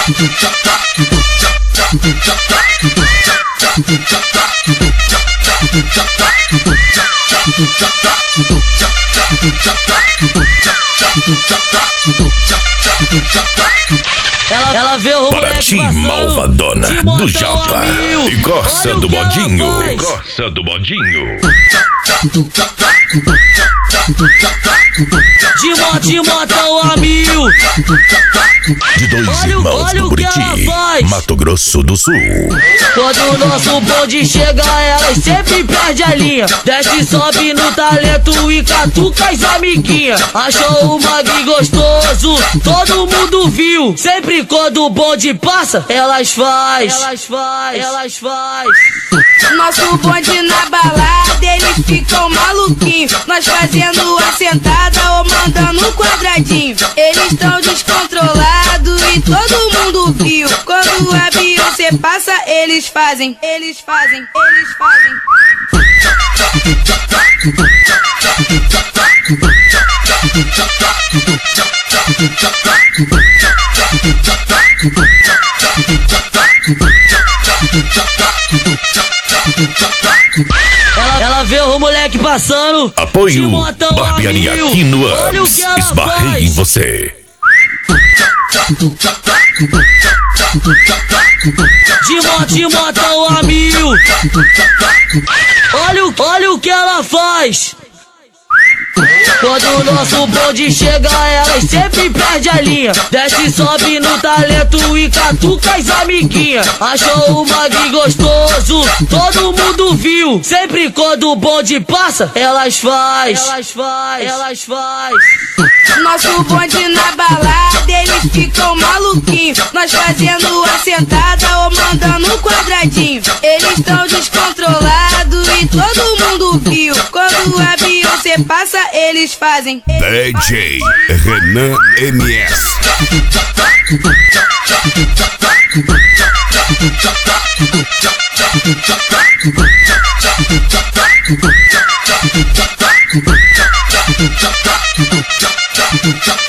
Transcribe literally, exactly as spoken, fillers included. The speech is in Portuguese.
Ela, ela vê o Para ti, malvadona do Japa. E gosta do bodinho. E gosta do bodinho. De moto, de motão a mil. De dois Olha, irmãos olha do o que ela Buriti, faz. Mato Grosso do Sul. Quando o nosso bonde chega, elas sempre perde a linha. Desce e sobe no talento e catuca as amiguinhas. Achou o mag gostoso, todo mundo viu. Sempre quando o bonde passa, elas faz, elas faz, elas faz. Nosso bonde na balada, eles ficam maluquinhos. Nós fazendo a sentada ou mandando um quadradinho. Eles tão descontrolados e todo mundo viu. Quando a Beyoncé passa, eles fazem, eles fazem, eles fazem. Ela, ela vê o moleque passando. Apoio Barbearia Quinoans. Esbarrei em você. De moto, de motão a mil. Olha o, olha o que ela faz. Quando o nosso bonde chega, elas sempre perde a linha. Desce e sobe no talento e catuca as amiguinhas. Achou o mag gostoso, todo mundo viu. Sempre quando o bonde passa, elas faz, elas faz, elas faz. Nosso bonde na balada, eles ficam maluquinhos. Nós fazendo a sentada ou mandando um quadradinho. Eles tão descontrolados e todo mundo viu. Quando a Beyoncé passa, eles fazem. D J Renan M S. Tchau, tchau.